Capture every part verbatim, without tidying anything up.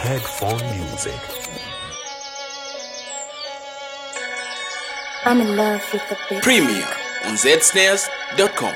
Headphone Music. I'm in love with the beat. Premier on z snares dot com.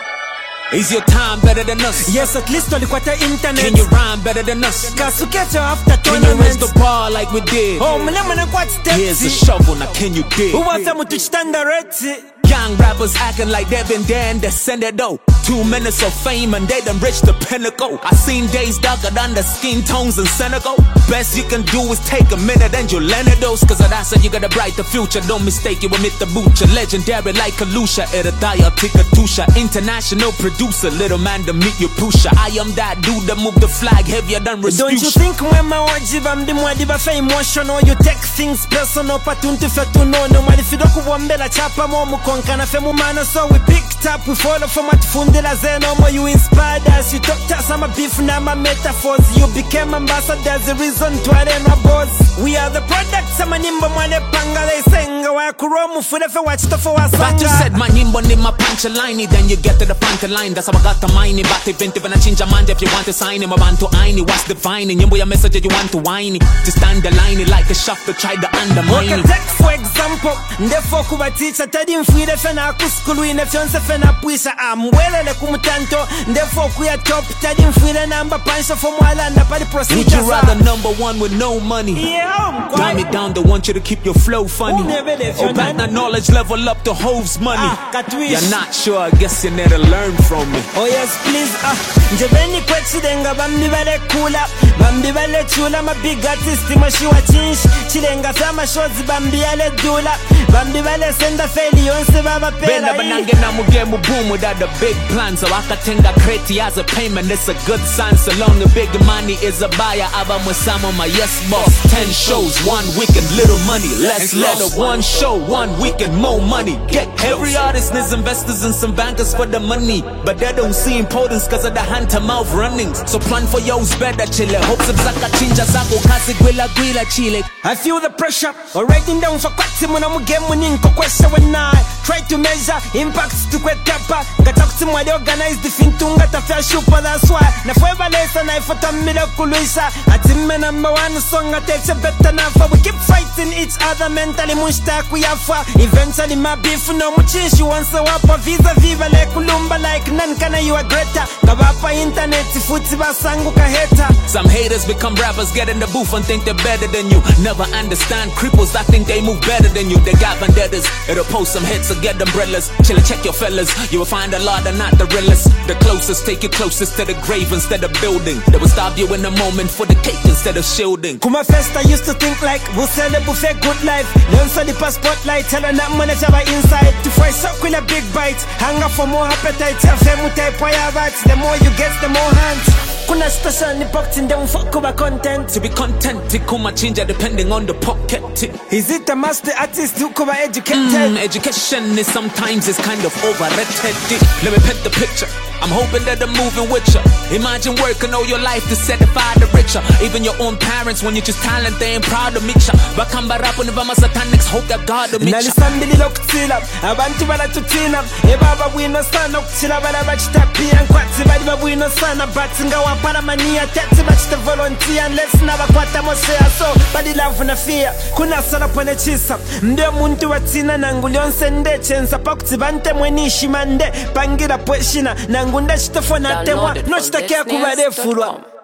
Is your time better than us? Yes, at least on the quarter internet. Can you rhyme better than us? Cause we get you after Can you raise the bar like we did? Oh, me lemon and quite steps. Here's a shovel, now can you dig? Who wants someone to stand the red? Young rappers acting like they've been there and they send it though. Two minutes of fame and they done reached the pinnacle. I seen days darker than the skin tones in Senegal. Best you can do is take a minute and you'll learn it those. Cause of that said you got a brighter future. Don't mistake you admit the butcher. Legendary like Kalusha, Eridaya, Tikatusha. International producer, little man to meet your pusher. I am that dude that move the flag heavier than Respucia. Don't you think when my wajiv I'm the mwadiba fa emotional? You take things personal, patunti fetu no no. Mwadi fidoku wambela chapa mo mukonkana fe mumana. So we picked up, we follow from what fundi la zeno mo. You inspired us, you talked us, I'm a beef na my metaphors. You became ambassadors, the reason to arena boss. We are the products, I'm a nimbo mwale pangale senga. Wa kuromu fudefe watch to for wasanga. But you said my nimbo ni my punchline, then you get to the punchline. That's how I got the mine. But event when I change your mind, if you want to sign him, I want to aini. What's divine? And you boy a message that you want to whine. Just underline it like a shaft to try to undermine it. Okay, take for example, ndefo kuba teacher tadi mfide fena kuskulu ine fyonse fena puisa amwelele kumutanto ndefo kuya top tadi mfide namba pansha for mwala na pali procedure. Would you rather number one with no money? Yeah, dumb it down, they want you to keep your flow funny. Or back that knowledge level up to Hove's money. Ah, you're not sure, I guess you need to learn from me. Oh yes, please. Ah, njebeni kwechi denga bambi bale kula, bambi bale chula, ma big artist mashiwa chinch, chilenga fama shows bambi ale dula, bambi bale senda feli yonse baba pera. Benda banange na mugemu boom without the big plan, so akatenga kreti as a payment, it's a good sign. So long the big money is a buyer, aba musama my yes boss. Ten shows, one weekend, little money, less less. One show, one weekend, more money. Get every artist needs investors and some bankers for the money, but they don't see importance cause of the hand to mouth runnings. So plan for yours better, chile. Hopes of zaka chinja zako kasi gwila gwila chile. I feel the pressure, or writing down for kwati muna mugemu ninko kwesha when I try to measure impacts to kwe tapa. Katakti mwadi organize the fintunga tafia shupa, that's why. Na fueva lesa na ifota mila kuluisa. Atime number one song ateche better nafa. We keep fighting each other mentally munshta kuyafa. Eventually my beef no muchishi once a wapa. Visa viva le kulumba like nankana you a greater. Kabapa internet futi basangu kaheta. Some haters become rappers, get in the booth and think they're better than you. Never understand cripples that think they move better than you. They got vendettas, it'll post some hits or get umbrellas. Chilla, check your fellas, you will find a lot are not the realest. The closest, take you closest to the grave instead of building. They will stop you in a moment for the cake instead of shielding. Kuma first I used to think like Busele buffet good life. Learn so the spotlight, tell her not money java inside. To fry suck with a big bite, hunger for more appetite. Femu type wire bats, the more you get, the more hands. Kuna station ni boxing them fuck over content. To be content, it kuma change depending on the pocket. Is it a master artist who cover educated? Mm, education is sometimes is kind of overrated. Let me paint the picture. I'm hoping that I'm moving with ya. Imagine working all your life to certify the richer. Even your own parents, when you just talent, they ain't proud to meet ya. Bakamba rap on the Vama Satanics, hope that God will meet ya. Nalisambili lokutila, abantu balatutina. Ebaba wino sana okutila bala bachitapi ankwati bali babwino sana batinga wapala mania tete bachita volunteer unless na bakwata mosea so bali love na fear. Kuna sala pone chisa, ndio muntu watina nangu lyonse nde chenza pakuti bante mwenishi mande pangira pweshina nangu nda chitofona temwa no chitakia kubarefu.